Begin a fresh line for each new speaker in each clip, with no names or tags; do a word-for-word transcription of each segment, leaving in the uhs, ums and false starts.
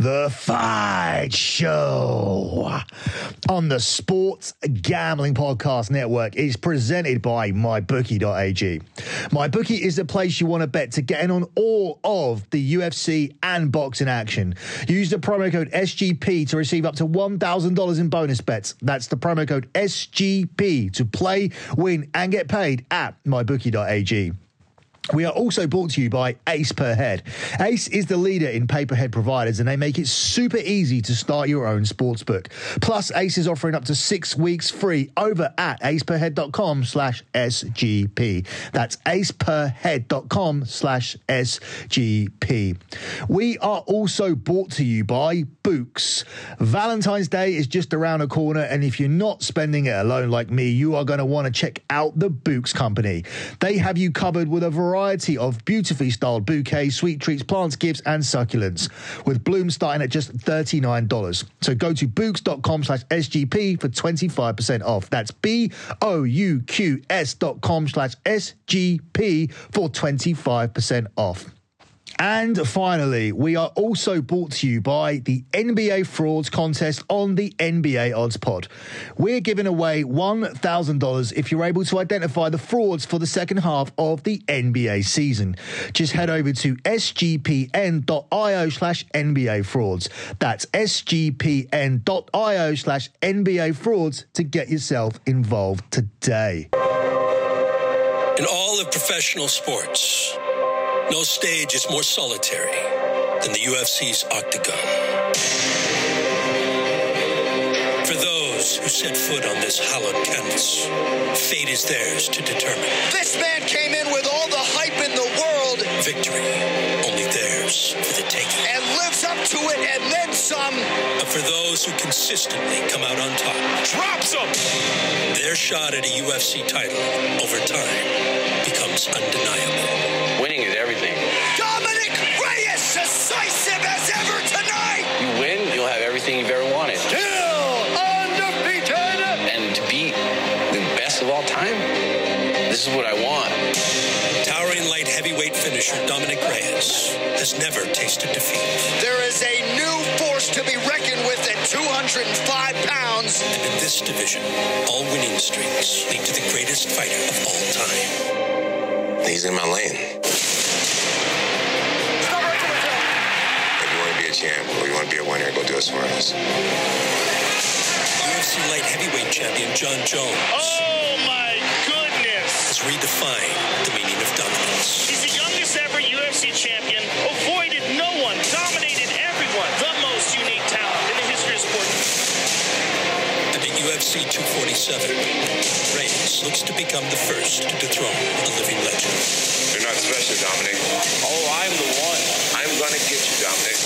The Fight Show on the Sports Gambling Podcast Network is presented by my bookie dot a g. MyBookie is the place you want to bet to get in on all of the U F C and boxing action. Use the promo code S G P to receive up to one thousand dollars in bonus bets. That's the promo code S G P to play, win, and get paid at my bookie dot a g. We are also brought to you by Ace Per Head. Ace is the leader in pay-per-head providers, and they make it super easy to start your own sportsbook. Plus, Ace is offering up to six weeks free over at aceperhead.com slash SGP. That's aceperhead.com slash SGP. We are also brought to you by Books. Valentine's Day is just around the corner, and if you're not spending it alone like me, you are going to want to check out the Books Company. They have you covered with a variety variety of beautifully styled bouquets, sweet treats, plants, gifts, and succulents, with blooms starting at just thirty-nine dollars. So go to books.com slash SGP for twenty-five percent off. That's B-O-U-Q-S dot com slash S-G-P for twenty-five percent off. And finally, we are also brought to you by the N B A Frauds Contest on the N B A Odds Pod. We're giving away one thousand dollars if you're able to identify the frauds for the second half of the N B A season. Just head over to sgpn.io slash NBA frauds. That's sgpn.io slash NBA frauds to get yourself involved today.
In all of professional sports, no stage is more solitary than the U F C's octagon. For those who set foot on this hallowed canvas, fate is theirs to determine.
This man came in with all the hype in the world.
Victory, only theirs for the taking.
And lives up to it and then some.
But for those who consistently come out on top,
drops them.
Their shot at a U F C title over time becomes undeniable.
Winning is everything.
Dominic Reyes, decisive as ever tonight.
You win, you'll have everything you've ever wanted.
Still undefeated.
And to be the best of all time, this is what I want.
Towering light heavyweight finisher Dominic Reyes has never tasted defeat.
There is a new force to be reckoned with at two hundred five pounds.
And in this division, all winning streaks lead to the greatest fighter of all time.
He's in my lane. If you want to be a champ or you want to be a winner, go do it somewhere else.
U F C light heavyweight champion John Jones.
Oh my goodness!
Has redefined the meaning of dominance.
He's the youngest ever U F C champion, avoided no one, dominated everyone, the most unique talent in the history of sport.
And at U F C two forty-seven, Reyes looks to become the first to dethrone a living legend.
You're not special, Dominic.
Oh, I'm the one.
I'm gonna get you, Dominic.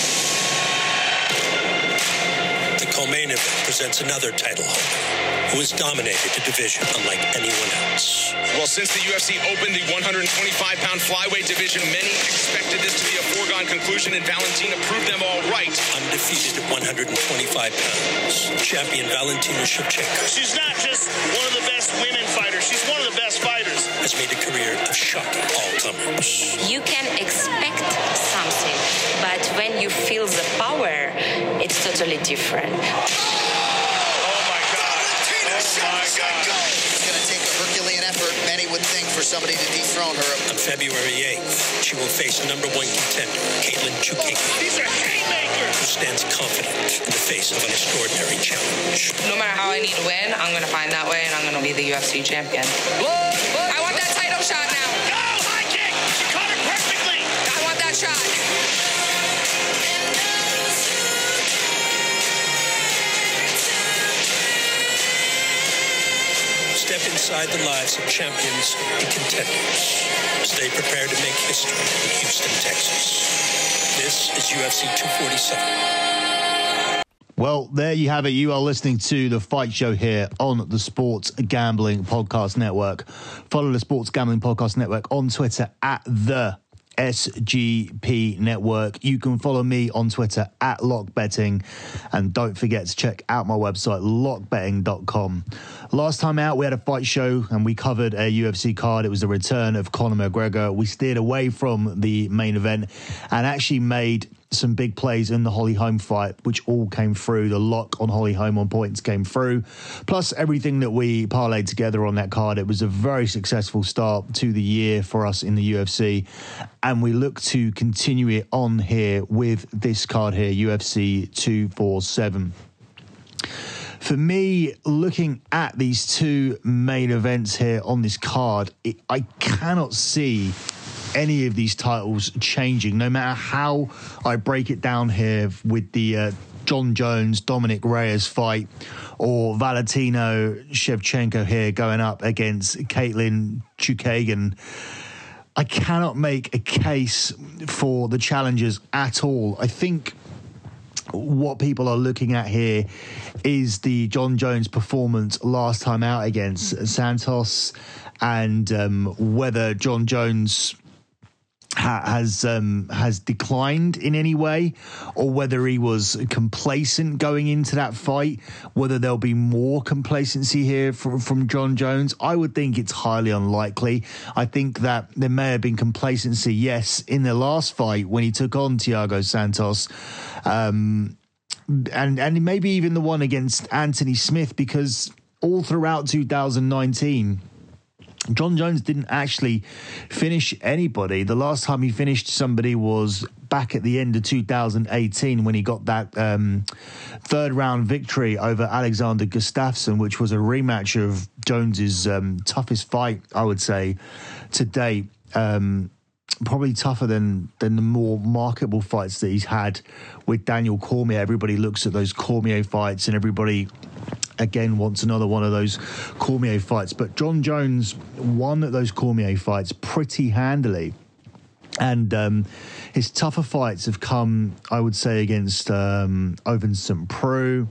The co-main event presents another title holder who has dominated the division unlike anyone else.
Well, since the U F C opened the one twenty-five pound flyweight division, many expected this to be a foregone conclusion, and Valentina proved them all right.
Undefeated at one twenty-five pounds, champion Valentina Shevchenko.
She's not just one of the best women fighters, she's one of the best fighters.
Has made a career of shocking all comers.
You can expect something, but when you feel the power, it's totally different.
It's going to take a Herculean effort, many would think, for somebody to dethrone her.
On February eighth, she will face number one contender, Caitlin Chukika.
These are haymakers!
Who stands confident in the face of an extraordinary challenge.
No matter how I need to win, I'm going to find that way, and I'm going to be the U F C champion. I want that title shot now.
Go! High kick! She caught her perfectly!
I want that shot.
Step inside the lives of champions and contenders as they prepare to make history in Houston, Texas. This is U F C two forty-seven.
Well, there you have it. You are listening to The Fight Show here on the Sports Gambling Podcast Network. Follow the Sports Gambling Podcast Network on Twitter at the S G P Network. You can follow me on Twitter at LockBetting. And don't forget to check out my website, lock betting dot com. Last time out, we had a fight show and we covered a U F C card. It was the return of Conor McGregor. We steered away from the main event and actually made some big plays in the Holly Holm fight, which all came through. The lock on Holly Holm on points came through. Plus everything that we parlayed together on that card. It was a very successful start to the year for us in the U F C. And we look to continue it on here with this card here, U F C two forty-seven. For me, looking at these two main events here on this card, it, I cannot see any of these titles changing, no matter how I break it down here with the uh, John Jones, Dominic Reyes fight, or Valentino Shevchenko here going up against Caitlin Chukagian. I cannot make a case for the challengers at all. I think what people are looking at here is the John Jones performance last time out against Santos, and um, whether John Jones ha- has um, has declined in any way, or whether he was complacent going into that fight, whether there'll be more complacency here from, from John Jones. I would think it's highly unlikely. I think that there may have been complacency, yes, in the last fight when he took on Thiago Santos, um, and, and maybe even the one against Anthony Smith, because all throughout two thousand nineteen, John Jones didn't actually finish anybody. The last time he finished somebody was back at the end of two thousand eighteen when he got that um, third round victory over Alexander Gustafsson, which was a rematch of Jones's um, toughest fight, I would say, to date. Um, probably tougher than than the more marketable fights that he's had with Daniel Cormier. Everybody looks at those Cormier fights and everybody again wants another one of those Cormier fights, but John Jones won those Cormier fights pretty handily, and um, his tougher fights have come, I would say, against um, Ovince Saint Preux.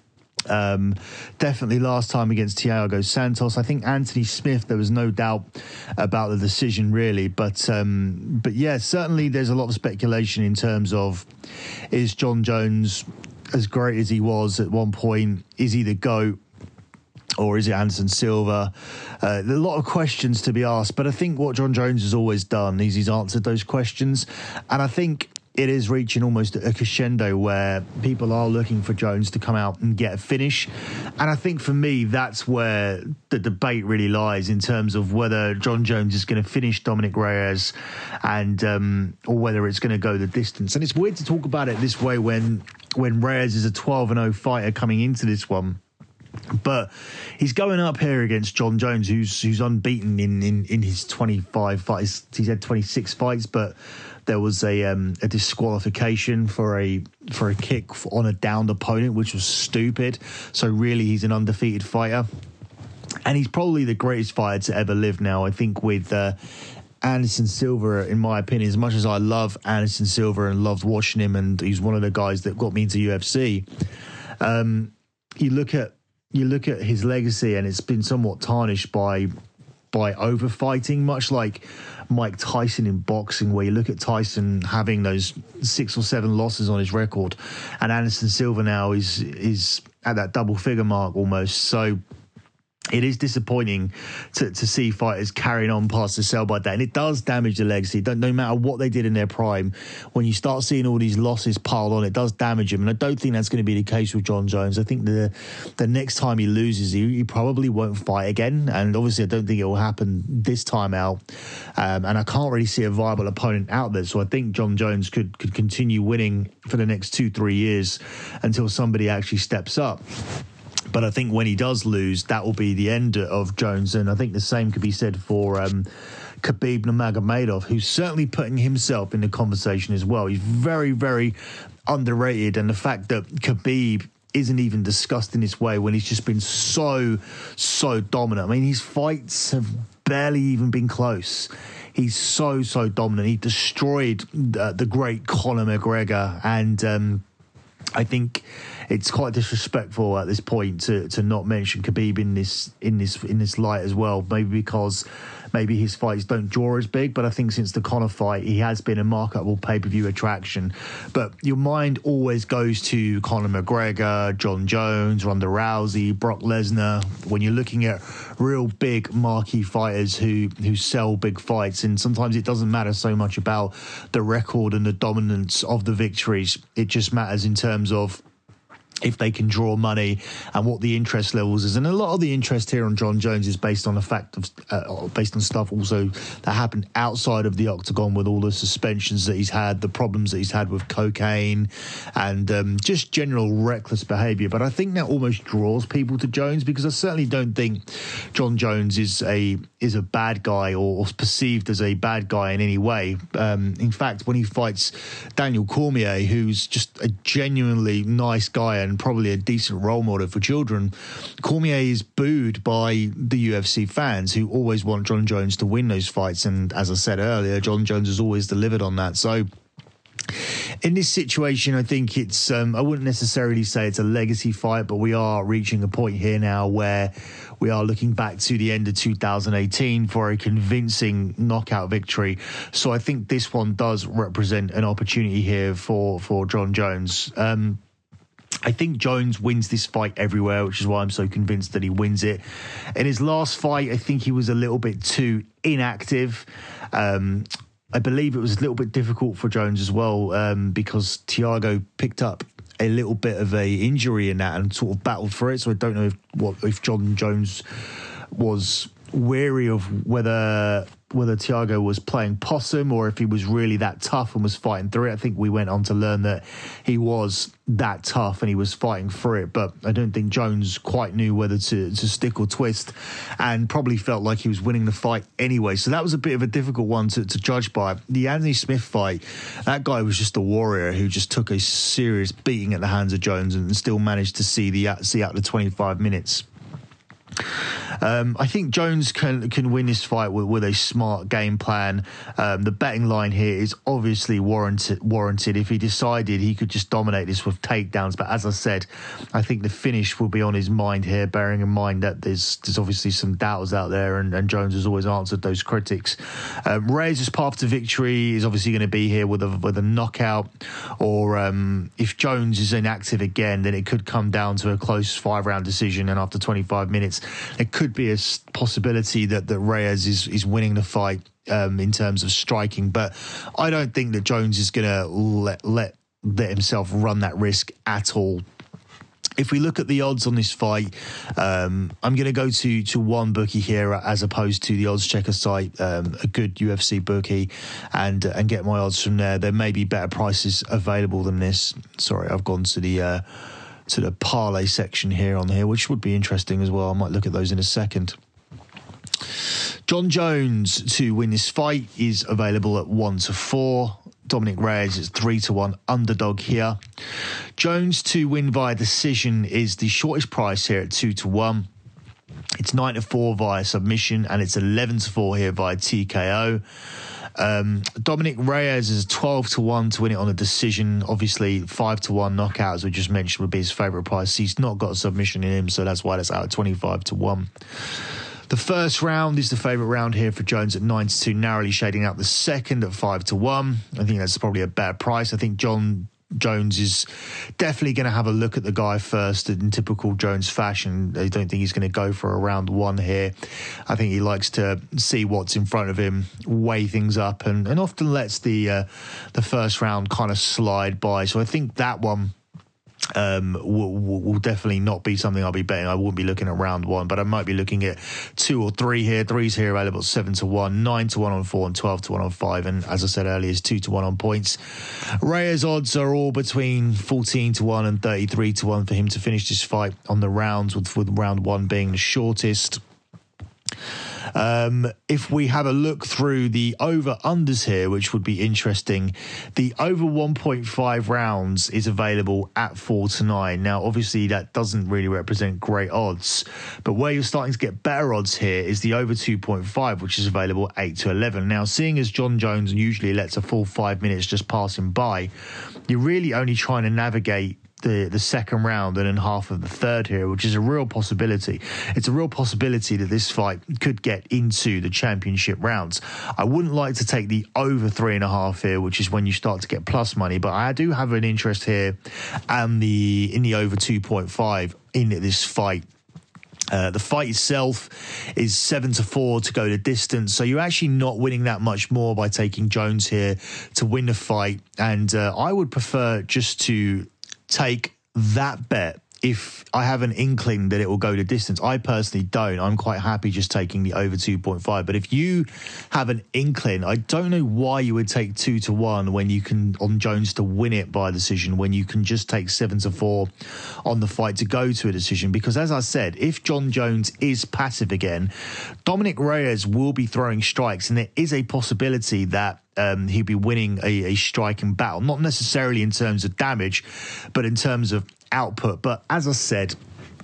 Um, definitely last time against Thiago Santos. I think Anthony Smith, there was no doubt about the decision, really. But um, but yeah, certainly there's a lot of speculation in terms of, is John Jones as great as he was at one point? Is he the GOAT? Or is it Anderson Silva? Uh, there are a lot of questions to be asked, but I think what John Jones has always done is he's answered those questions. And I think it is reaching almost a crescendo where people are looking for Jones to come out and get a finish. And I think for me, that's where the debate really lies in terms of whether John Jones is going to finish Dominic Reyes and um, or whether it's going to go the distance. And it's weird to talk about it this way when when Reyes is a twelve and oh fighter coming into this one. But he's going up here against John Jones, who's who's unbeaten in, in, in his twenty-five fights. He's had twenty-six fights, but there was a um, a disqualification for a for a kick on a downed opponent, which was stupid. So really, he's an undefeated fighter, and he's probably the greatest fighter to ever live now. I think with uh, Anderson Silva, in my opinion, as much as I love Anderson Silva and loved watching him, and he's one of the guys that got me into U F C. Um, you look at you look at his legacy, and it's been somewhat tarnished by by overfighting, much like Mike Tyson in boxing, where you look at Tyson having those six or seven losses on his record, and Anderson Silva now is is at that double figure mark almost. So it is disappointing to, to see fighters carrying on past the sell by date, and it does damage the legacy. Don't, no matter what they did in their prime, when you start seeing all these losses piled on, it does damage him. And I don't think that's going to be the case with John Jones. I think the the next time he loses, he, he probably won't fight again. And obviously, I don't think it will happen this time out. Um, and I can't really see a viable opponent out there. So I think John Jones could could continue winning for the next two, three years until somebody actually steps up. But I think when he does lose, that will be the end of Jones. And I think the same could be said for um, Khabib Nurmagomedov, who's certainly putting himself in the conversation as well. He's very, very underrated. And the fact that Khabib isn't even discussed in this way when he's just been so, so dominant. I mean, his fights have barely even been close. He's so, so dominant. He destroyed uh, the great Conor McGregor, and um, I think it's quite disrespectful at this point to to not mention Khabib in this in this in this light as well. Maybe because maybe his fights don't draw as big, but I think since the Conor fight, he has been a marketable pay-per-view attraction. But your mind always goes to Conor McGregor, Jon Jones, Ronda Rousey, Brock Lesnar, when you're looking at real big marquee fighters who, who sell big fights. And sometimes it doesn't matter so much about the record and the dominance of the victories. It just matters in terms of if they can draw money and what the interest levels is. And a lot of the interest here on Jon Jones is based on the fact of, uh, based on stuff also that happened outside of the octagon with all the suspensions that he's had, the problems that he's had with cocaine and um, just general reckless behaviour. But I think that almost draws people to Jones, because I certainly don't think Jon Jones is a is a bad guy or, or perceived as a bad guy in any way. Um, in fact, when he fights Daniel Cormier, who's just a genuinely nice guy and probably a decent role model for children, Cormier is booed by the U F C fans who always want Jon Jones to win those fights. And as I said earlier, Jon Jones has always delivered on that. So in this situation, I think it's, um, I wouldn't necessarily say it's a legacy fight, but we are reaching a point here now where we are looking back to the end of two thousand eighteen for a convincing knockout victory. So I think this one does represent an opportunity here for, for Jon Jones. Um, I think Jones wins this fight everywhere, which is why I'm so convinced that he wins it. In his last fight, I think he was a little bit too inactive. Um, I believe it was a little bit difficult for Jones as well, um, because Thiago picked up a little bit of a injury in that and sort of battled for it. So I don't know if what if Jon Jones was wary of whether whether Thiago was playing possum or if he was really that tough and was fighting through it. I think we went on to learn that he was that tough and he was fighting through it, but I don't think Jones quite knew whether to, to stick or twist, and probably felt like he was winning the fight anyway. So that was a bit of a difficult one to, to judge by. The Anthony Smith fight, that guy was just a warrior who just took a serious beating at the hands of Jones and still managed to see the see out the twenty-five minutes. Um, I think Jones can can win this fight with, with a smart game plan. Um, the betting line here is obviously warranted. Warranted. If he decided he could just dominate this with takedowns, but as I said, I think the finish will be on his mind here. Bearing in mind that there's there's obviously some doubters out there, and, and Jones has always answered those critics. Um, Reyes' path to victory is obviously going to be here with a with a knockout, or um, if Jones is inactive again, then it could come down to a close five round decision, and after twenty-five minutes, it could be a possibility that, that Reyes is, is winning the fight um, in terms of striking. But I don't think that Jones is going to let, let let himself run that risk at all. If we look at the odds on this fight, um, I'm going to go to to one bookie here as opposed to the odds checker site, um, a good U F C bookie, and and get my odds from there. There may be better prices available than this. Sorry, I've gone to the uh, to the parlay section here on here, which would be interesting as well. I might look at those in a second. Jon Jones to win this fight is available at one to four. Dominic Reyes is three to one underdog here. Jones to win via decision is the shortest price here at two to one. It's nine to four via submission, and it's eleven to four here via T K O. Um, Dominic Reyes is twelve to one to win it on a decision. Obviously, five to one knockout, as we just mentioned, would be his favourite price. He's not got a submission in him, so that's why that's out at twenty-five to one. The first round is the favourite round here for Jones at nine to two, narrowly shading out the second at five to one. I think that's probably a better price. I think Jon Jones is definitely going to have a look at the guy first in typical Jones fashion. I don't think he's going to go for a round one here. I think he likes to see what's in front of him, weigh things up, and, and often lets the uh, the first round kind of slide by. So I think that one um, will, will definitely not be something I'll be betting. I wouldn't be looking at round one, but I might be looking at two or three here. Three's here available at seven to one, nine to one on four, and twelve to one on five. And as I said earlier, it's two to one on points. Reyes' odds are all between fourteen to one and thirty-three to one for him to finish this fight on the rounds, with, with round one being the shortest. Um, if we have a look through the over-unders here, which would be interesting, the over one point five rounds is available at four to nine. Now, obviously, that doesn't really represent great odds, but where you're starting to get better odds here is the over two point five, which is available at eight to eleven. Now, seeing as Jon Jones usually lets a full five minutes just pass him by, you're really only trying to navigate the, the second round and then half of the third here, which is a real possibility. It's a real possibility that this fight could get into the championship rounds. I wouldn't like to take the over three and a half here, which is when you start to get plus money, but I do have an interest here and the in the over two point five in this fight. Uh, the fight itself is seven to four to go the distance, so you're actually not winning that much more by taking Jones here to win the fight. And uh, I would prefer just to take that bet if I have an inkling that it will go the distance. I personally don't. I'm quite happy just taking the over two point five. But if you have an inkling, I don't know why you would take two to one when you can, on Jones to win it by decision, when you can just take seven to four on the fight to go to a decision. Because as I said, if Jon Jones is passive again, Dominic Reyes will be throwing strikes, and there is a possibility that Um, he'd be winning a, a striking battle, not necessarily in terms of damage, but in terms of output. But as I said,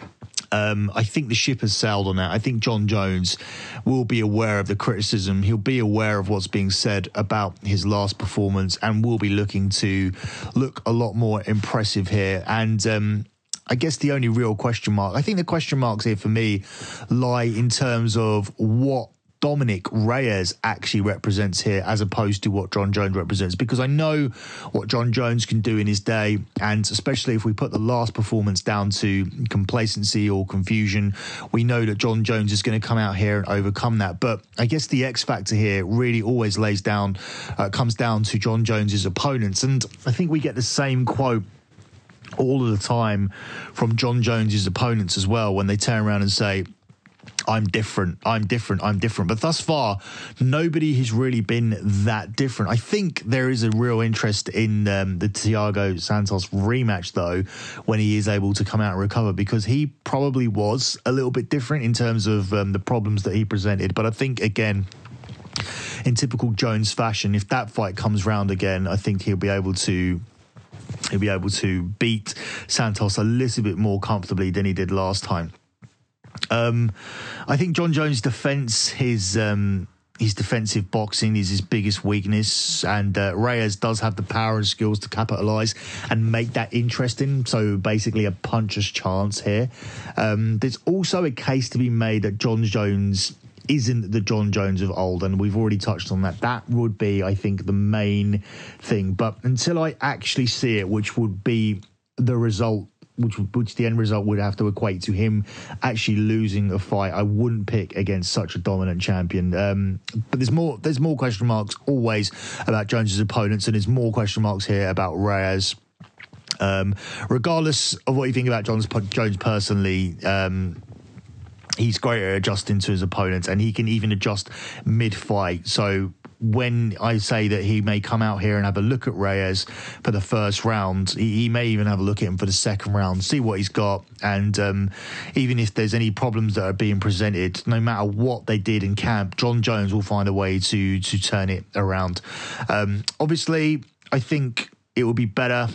um, I think the ship has sailed on that. I think Jon Jones will be aware of the criticism. He'll be aware of what's being said about his last performance and will be looking to look a lot more impressive here. And um, I guess the only real question mark, I think the question marks here for me lie in terms of what Dominic Reyes actually represents here as opposed to what Jon Jones represents, because I know what Jon Jones can do in his day, and especially if we put the last performance down to complacency or confusion, we know that Jon Jones is going to come out here and overcome that. But I guess the X factor here really always lays down, uh, comes down to Jon Jones's opponents, and I think we get the same quote all of the time from Jon Jones's opponents as well when they turn around and say, I'm different, I'm different, I'm different. But thus far, nobody has really been that different. I think there is a real interest in um, the Thiago Santos rematch, though, when he is able to come out and recover, because he probably was a little bit different in terms of um, the problems that he presented. But I think, again, in typical Jones fashion, if that fight comes round again, I think he'll be able to... He'll be able to beat Santos a little bit more comfortably than he did last time. Um, I think Jon Jones' defence, his um, his defensive boxing is his biggest weakness, and uh, Reyes does have the power and skills to capitalise and make that interesting. So basically a puncher's chance here. Um, there's also a case to be made that Jon Jones isn't the Jon Jones of old, and we've already touched on that. That would be, I think, the main thing. But until I actually see it, which would be the result, which which the end result would have to equate to him actually losing a fight, I wouldn't pick against such a dominant champion. Um, but there's more there's more question marks always about Jones's opponents, and there's more question marks here about Reyes. Um, regardless of what you think about Jones, Jones personally, um, he's great at adjusting to his opponents, and he can even adjust mid-fight. So when I say that he may come out here and have a look at Reyes for the first round, he, he may even have a look at him for the second round, see what he's got. And um, even if there's any problems that are being presented, no matter what they did in camp, Jon Jones will find a way to to turn it around. Um, obviously, I think it would be better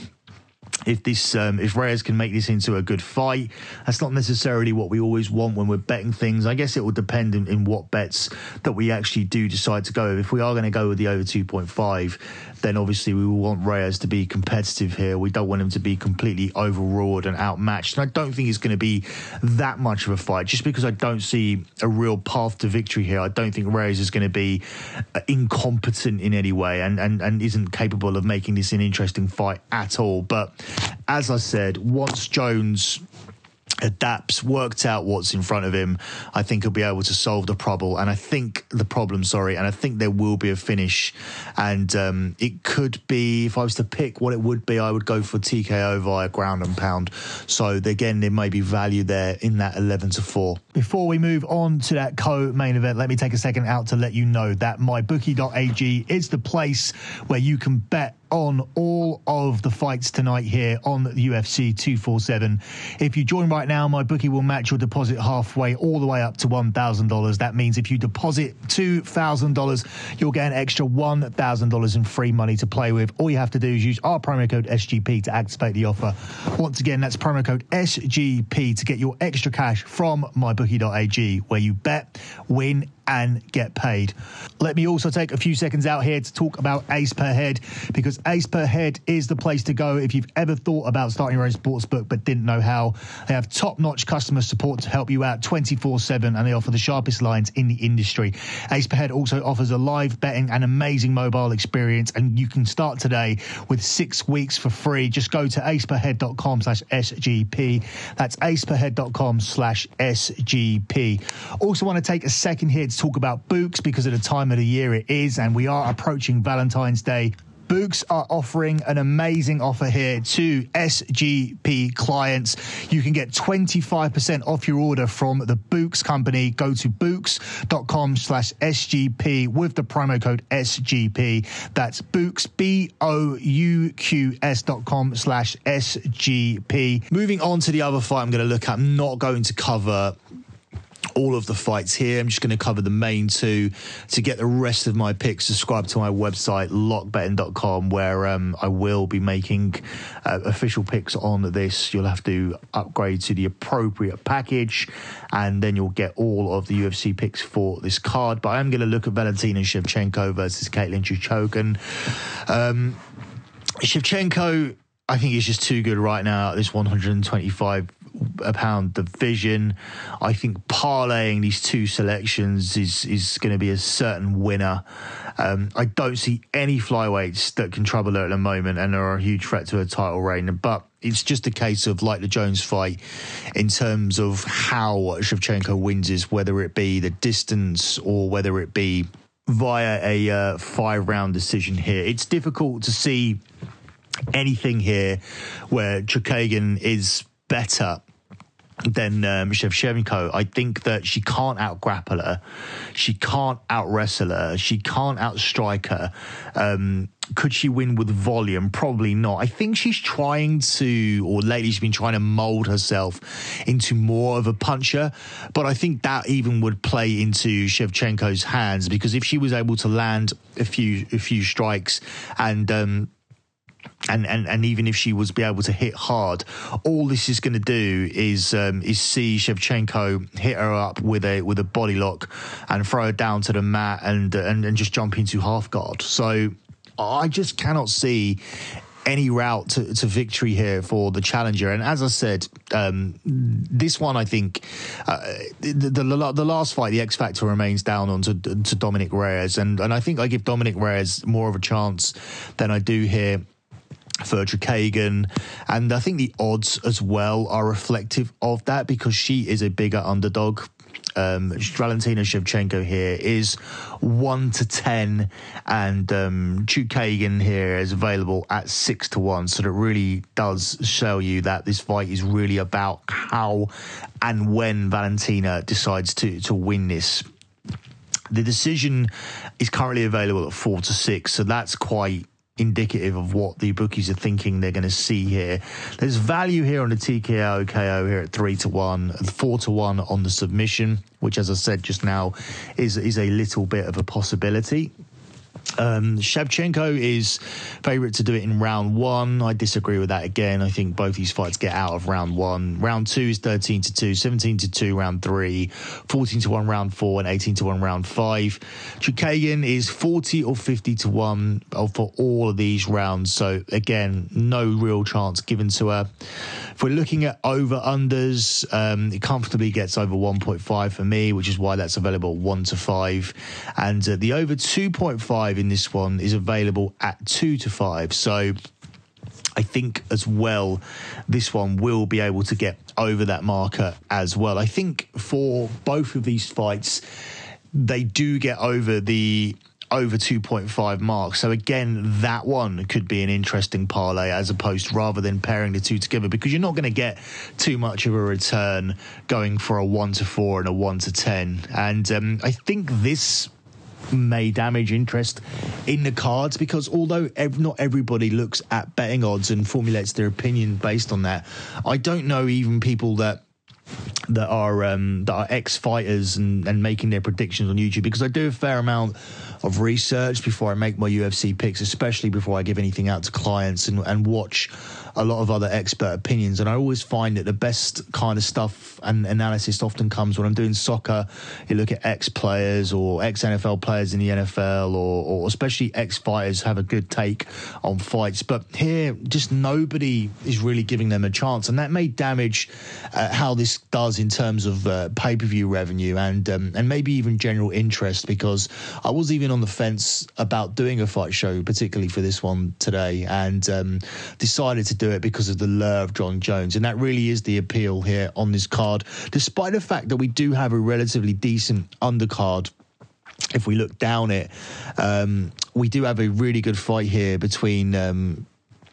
if this, um, if Reyes can make this into a good fight. That's not necessarily what we always want when we're betting things. I guess it will depend in, in what bets that we actually do decide to go with. If we are going to go with the over two point five, then obviously we will want Reyes to be competitive here. We don't want him to be completely overawed and outmatched. And I don't think it's going to be that much of a fight, just because I don't see a real path to victory here. I don't think Reyes is going to be incompetent in any way and, and, and isn't capable of making this an interesting fight at all. But as I said, once Jones adapts, worked out what's in front of him, I think he'll be able to solve the problem. And I think the problem, sorry, and I think there will be a finish. And um, it could be, if I was to pick what it would be, I would go for T K O via ground and pound. So again, there may be value there in that eleven to four. Before we move on to that co-main event, let me take a second out to let you know that my bookie dot a g is the place where you can bet on all of the fights tonight here on the U F C two forty-seven. If you join right now, my bookie will match your deposit halfway, all the way up to one thousand dollars. That means if you deposit two thousand dollars, you'll get an extra one thousand dollars in free money to play with. All you have to do is use our promo code S G P to activate the offer. Once again, that's promo code S G P to get your extra cash from my bookie dot a g, where you bet, win, and get paid. Let me also take a few seconds out here to talk about Ace Per Head, because Ace Per Head is the place to go if you've ever thought about starting your own sportsbook but didn't know how. They have top-notch customer support to help you out twenty-four seven, and they offer the sharpest lines in the industry. Ace Per Head also offers a live betting and amazing mobile experience, and you can start today with six weeks for free. Just go to aceperhead.com slash SGP. That's aceperhead.com slash SGP. Also want to take a second here to talk about Books, because of the time of the year it is, and we are approaching Valentine's Day. Books are offering an amazing offer here to S G P clients. You can get twenty-five percent off your order from the Books company. Go to books.com slash SGP with the promo code S G P. That's Books, B O U Q S dot com slash S G P. Moving on to the other fight I'm going to look at. I'm not going to cover all of the fights here. I'm just going to cover the main two. To get the rest of my picks, subscribe to my website, lock betting dot com, where um, I will be making uh, official picks on this. You'll have to upgrade to the appropriate package, and then you'll get all of the U F C picks for this card. But I am going to look at Valentina Shevchenko versus Katlyn Chookagian. Um, Shevchenko, I think, is just too good right now at this one twenty-five a pound division. I think parlaying these two selections is is going to be a certain winner. Um, I don't see any flyweights that can trouble her at the moment and are a huge threat to her title reign. But it's just a case of, like the Jones fight, in terms of how Shevchenko wins is whether it be the distance or whether it be via a uh, five-round decision here. It's difficult to see anything here where Chookagian is better than um, Shevchenko. I think that she can't out-grapple her. She can't out-wrestle her. She can't out-strike her. Um, could she win with volume? Probably not. I think she's trying to, or lately she's been trying to mould herself into more of a puncher, but I think that even would play into Shevchenko's hands, because if she was able to land a few a few strikes and um And, and and even if she was be able to hit hard, all this is going to do is um, is see Shevchenko hit her up with a with a body lock and throw her down to the mat and and, and just jump into half guard. So I just cannot see any route to, to victory here for the challenger. And as I said, um, this one, I think, uh, the, the the last fight, the X Factor remains down on to, to Dominic Reyes. And, and I think I give Dominic Reyes more of a chance than I do here for Chookagian, and I think the odds as well are reflective of that, because she is a bigger underdog. Um, Valentina Shevchenko here is one to ten, and um, Chookagian here is available at six to one. So that really does show you that this fight is really about how and when Valentina decides to to win this. The decision is currently available at four to six, so that's quite indicative of what the bookies are thinking they're going to see here. There's value here on the T K O K O here at three to one, four to one on the submission, which, as I said just now, is is a little bit of a possibility. Um, Shevchenko is favourite to do it in round one. I disagree with that again. I think both these fights get out of round one. Round two is thirteen to two, seventeen to two round three, fourteen to one round four, and eighteen to one round five. Chookagian is forty or fifty to one for all of these rounds. So again, no real chance given to her. If we're looking at over-unders, um, it comfortably gets over one point five for me, which is why that's available at one to five. And uh, the over two point five in this one is available at two to five. So I think as well, this one will be able to get over that marker as well. I think for both of these fights, they do get over the over two point five mark. So again, that one could be an interesting parlay, as opposed to rather than pairing the two together, because you're not going to get too much of a return going for a one to four and a one to ten. And um, I think this may damage interest in the cards, because although ev- not everybody looks at betting odds and formulates their opinion based on that, I don't know even people that that are um, that are ex-fighters and, and making their predictions on YouTube, because I do a fair amount of research before I make my U F C picks, especially before I give anything out to clients, and, and watch a lot of other expert opinions. And I always find that the best kind of stuff and analysis often comes when I'm doing soccer. You look at ex-players or ex-N F L players in the N F L, or, or especially ex-fighters have a good take on fights. But here, just nobody is really giving them a chance. And that may damage uh, how this does in terms of uh, pay-per-view revenue and, um, and maybe even general interest, because I was even on the fence about doing a fight show, particularly for this one today, and um, decided to do it because of the lure of Jon Jones. And that really is the appeal here on this card, despite the fact that we do have a relatively decent undercard. If we look down it, um, we do have a really good fight here between um,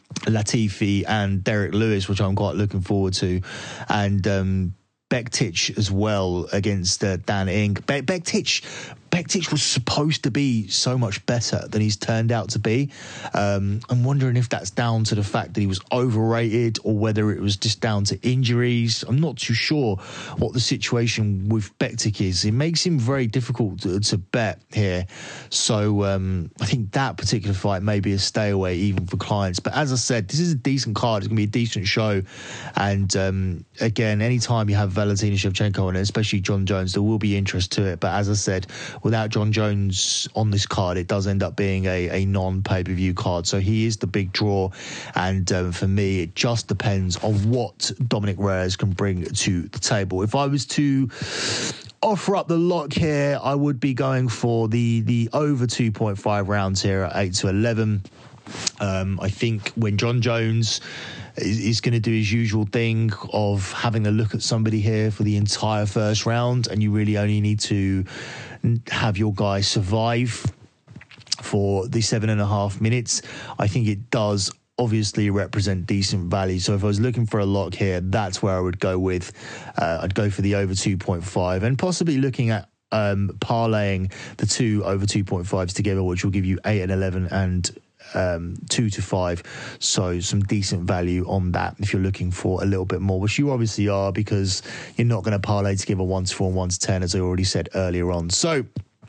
Latifi and Derek Lewis, which I'm quite looking forward to, and um, Bektic as well against uh, Dan Ing. Be- Bektic Bektic was supposed to be so much better than he's turned out to be. Um, I'm wondering if that's down to the fact that he was overrated or whether it was just down to injuries. I'm not too sure what the situation with Bektic is. It makes him very difficult to, to bet here. So um, I think that particular fight may be a stay away even for clients. But as I said, this is a decent card. It's going to be a decent show. And um, again, anytime you have Valentina Shevchenko on it, especially Jon Jones, there will be interest to it. But as I said, without Jon Jones on this card, it does end up being a, a non-pay-per-view card. So he is the big draw. And um, for me, it just depends on what Dominic Reyes can bring to the table. If I was to offer up the lock here, I would be going for the, the over two point five rounds here at eight to eleven. Um, I think when Jon Jones is going to do his usual thing of having a look at somebody here for the entire first round, and you really only need to have your guy survive for the seven and a half minutes, I think it does obviously represent decent value. So if I was looking for a lock here, that's where I would go with. Uh, I'd go for the over two point five, and possibly looking at um, parlaying the two over two point fives together, which will give you eight and eleven and um, two to five. So some decent value on that if you're looking for a little bit more, which you obviously are, because you're not going to parlay together one to four and one to ten, as I already said earlier on. So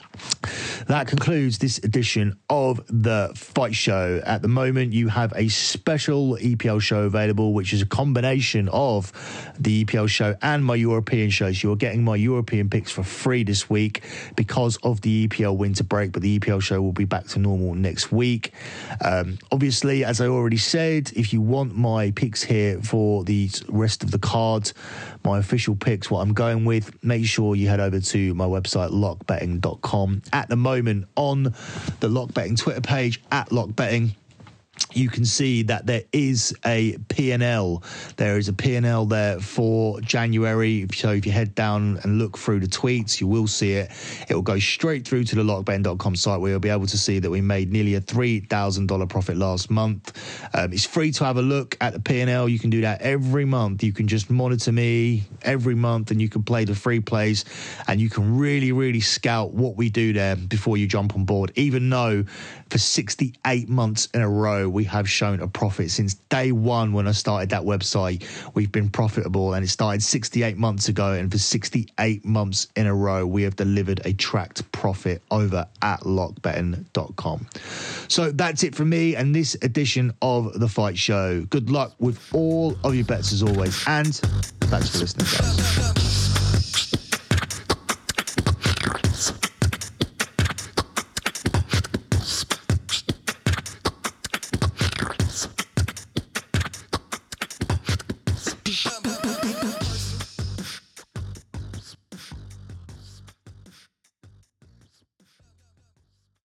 that concludes this edition of the Fight Show. At the moment, you have a special E P L show available, which is a combination of the E P L show and my European shows. You're getting my European picks for free this week because of the E P L winter break, but the E P L show will be back to normal next week. Um, obviously, as I already said, if you want my picks here for the rest of the card, my official picks, what I'm going with, make sure you head over to my website, lock betting dot com. At the moment, on the Lock Betting Twitter page, at Lock Betting, you can see that there is a P and L. There is a P and L there for January. So if you head down and look through the tweets, you will see it. It will go straight through to the lock betting dot com site, where you'll be able to see that we made nearly a three thousand dollars profit last month. Um, it's free to have a look at the P and L. You can do that every month. You can just monitor me every month, and you can play the free plays, and you can really, really scout what we do there before you jump on board, even though for sixty-eight months in a row, we have shown a profit. Since day one when I started that website, we've been profitable, and it started sixty-eight months ago, and for sixty-eight months in a row, we have delivered a tracked profit over at lock betting dot com. So that's it from me and this edition of The Fight Show. Good luck with all of your bets as always, and thanks for listening, guys.